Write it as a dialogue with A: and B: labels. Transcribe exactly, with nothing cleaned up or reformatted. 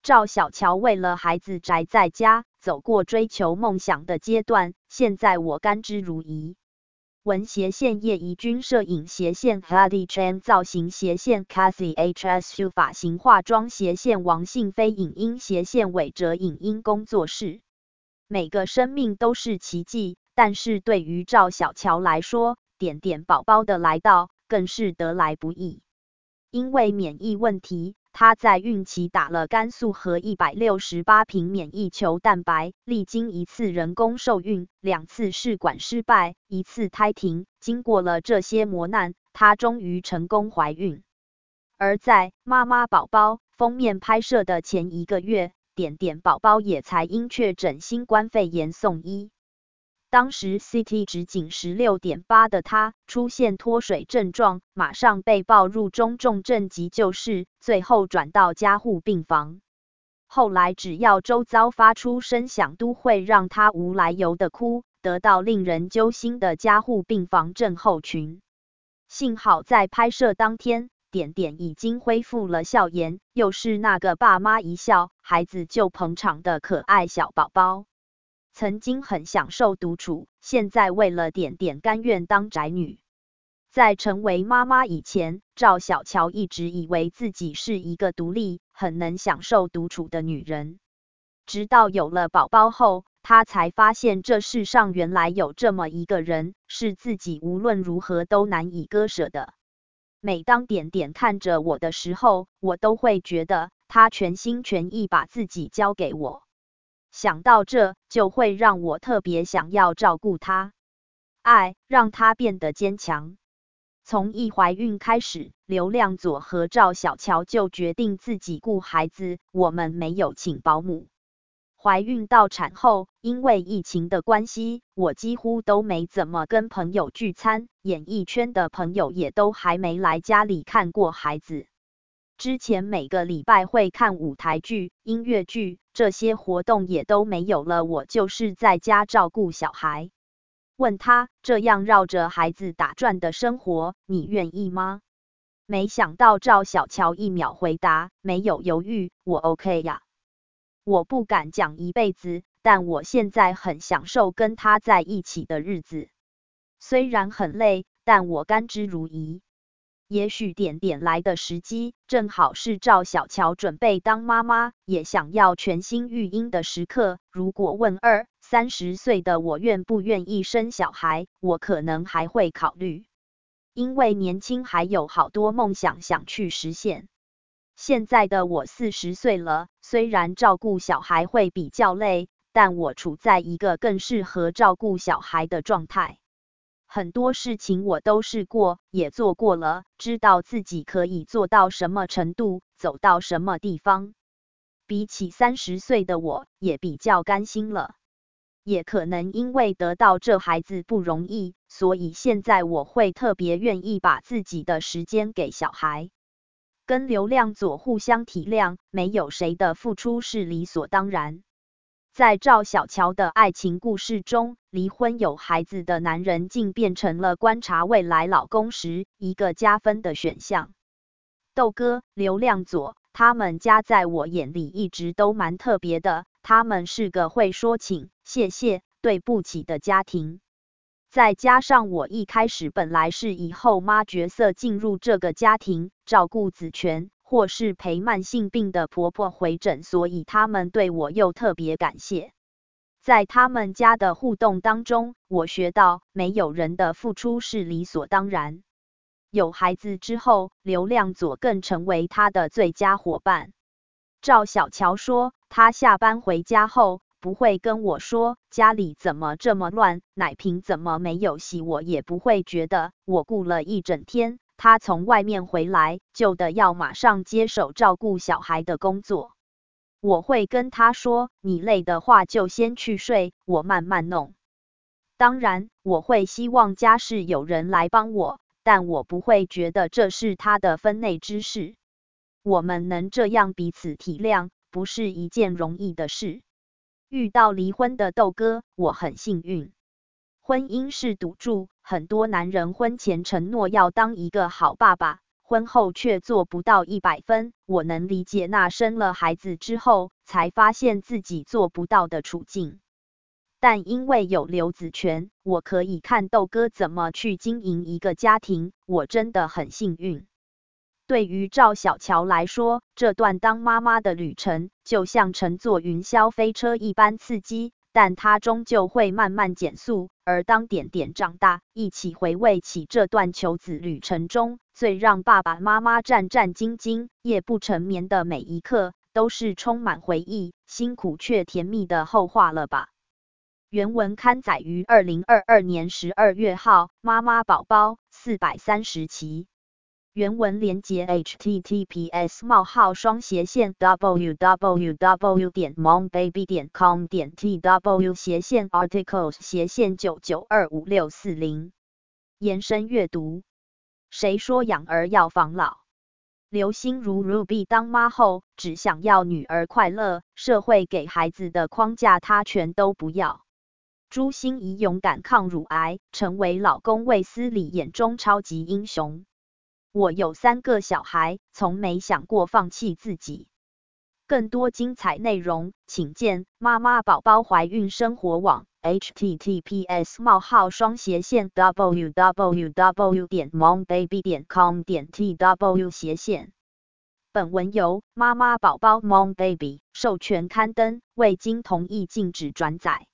A: 赵小乔为了孩子宅在家，走过追求梦想的阶段，现在我甘之如饴。文斜线叶怡君，摄影斜线 Hadi Chan， 造型斜线 Kathy H S U， 发型化妆斜线王信飞，影音斜线伟哲影音工作室。每个生命都是奇迹，但是对于赵小乔来说，点点宝宝的来到更是得来不易。因为免疫问题，她在孕期打了肝素和一百六十八瓶免疫球蛋白，历经一次人工受孕，两次试管失败，一次胎停，经过了这些磨难，她终于成功怀孕。而在妈妈宝宝封面拍摄的前一个月，点点宝宝也才因确诊新冠肺炎送医。当时 C T 值仅 十六点八 的她出现脱水症状，马上被抱入中重症急救室，最后转到加护病房。后来只要周遭发出声响，都会让她无来由的哭，得到令人揪心的加护病房症候群。幸好在拍摄当天，点点已经恢复了笑颜，又是那个爸妈一笑，孩子就捧场的可爱小宝宝。曾经很享受独处，现在为了点点甘愿当宅女。在成为妈妈以前，赵小乔一直以为自己是一个独立、很能享受独处的女人。直到有了宝宝后，她才发现这世上原来有这么一个人，是自己无论如何都难以割舍的。每当点点看着我的时候，我都会觉得她全心全意把自己交给我。想到这，就会让我特别想要照顾她，爱让她变得坚强。从一怀孕开始，刘亮佐和赵小乔就决定自己顾孩子，我们没有请保姆。怀孕到产后，因为疫情的关系，我几乎都没怎么跟朋友聚餐，演艺圈的朋友也都还没来家里看过孩子。之前每个礼拜会看舞台剧、音乐剧，这些活动也都没有了，我就是在家照顾小孩。问他，这样绕着孩子打转的生活，你愿意吗？没想到赵小乔一秒回答，没有犹豫，我 OK 呀。我不敢讲一辈子，但我现在很享受跟他在一起的日子。虽然很累，但我甘之如饴。也许点点来的时机，正好是赵小乔准备当妈妈，也想要全心育婴的时刻。如果问二三十岁的我愿不愿意生小孩，我可能还会考虑，因为年轻还有好多梦想想去实现。现在的我四十岁了，虽然照顾小孩会比较累，但我处在一个更适合照顾小孩的状态。很多事情我都试过，也做过了，知道自己可以做到什么程度，走到什么地方。比起三十岁的我，也比较甘心了。也可能因为得到这孩子不容易，所以现在我会特别愿意把自己的时间给小孩。跟刘亮佐互相体谅，没有谁的付出是理所当然。在赵小乔的爱情故事中，离婚有孩子的男人竟变成了观察未来老公时一个加分的选项。豆哥、刘亮佐，他们家在我眼里一直都蛮特别的，他们是个会说请、谢谢、对不起的家庭。再加上我一开始本来是以后妈角色进入这个家庭，照顾子权，或是陪慢性病的婆婆回诊，所以他们对我又特别感谢。在他们家的互动当中，我学到没有人的付出是理所当然。有孩子之后，刘亮佐更成为他的最佳伙伴。赵小乔说，他下班回家后不会跟我说家里怎么这么乱，奶瓶怎么没有洗，我也不会觉得我顾了一整天，他从外面回来就得要马上接手照顾小孩的工作。我会跟他说，你累的话就先去睡，我慢慢弄。当然，我会希望家事有人来帮我，但我不会觉得这是他的分内之事。我们能这样彼此体谅，不是一件容易的事。遇到离婚的豆哥，我很幸运。婚姻是赌注，很多男人婚前承诺要当一个好爸爸， 婚后却做不到一百分，我能理解那生了孩子之后才发现自己做不到的处境。但因为有留子权，我可以看豆哥怎么去经营一个家庭，我真的很幸运。对于赵小乔来说，这段当妈妈的旅程就像乘坐云霄飞车一般刺激，但它终究会慢慢减速。而当点点长大，一起回味起这段求子旅程中最让爸爸妈妈战战兢兢、夜不成眠的每一刻，都是充满回忆、辛苦却甜蜜的后话了吧。原文刊载于二零二二年十二月号，妈妈宝宝四百三十期。原文连结 h t t p s 冒号双斜线 w w w 点 mombaby 点 com 点 t w 斜线 articles 斜线九九二五六四零。延伸阅读。谁说养儿要防老？刘心如 Ruby 当妈后只想要女儿快乐，社会给孩子的框架她全都不要。朱心怡勇敢抗乳癌，成为老公卫斯理眼中超级英雄。我有三个小孩，从没想过放弃自己。更多精彩内容，请见妈妈宝宝怀孕生活网 h t t p s 冒号双斜线 w w w 点 mombaby 点 com 点 t w 斜线。本文由妈妈宝宝 mombaby 授权刊登，未经同意禁止转载。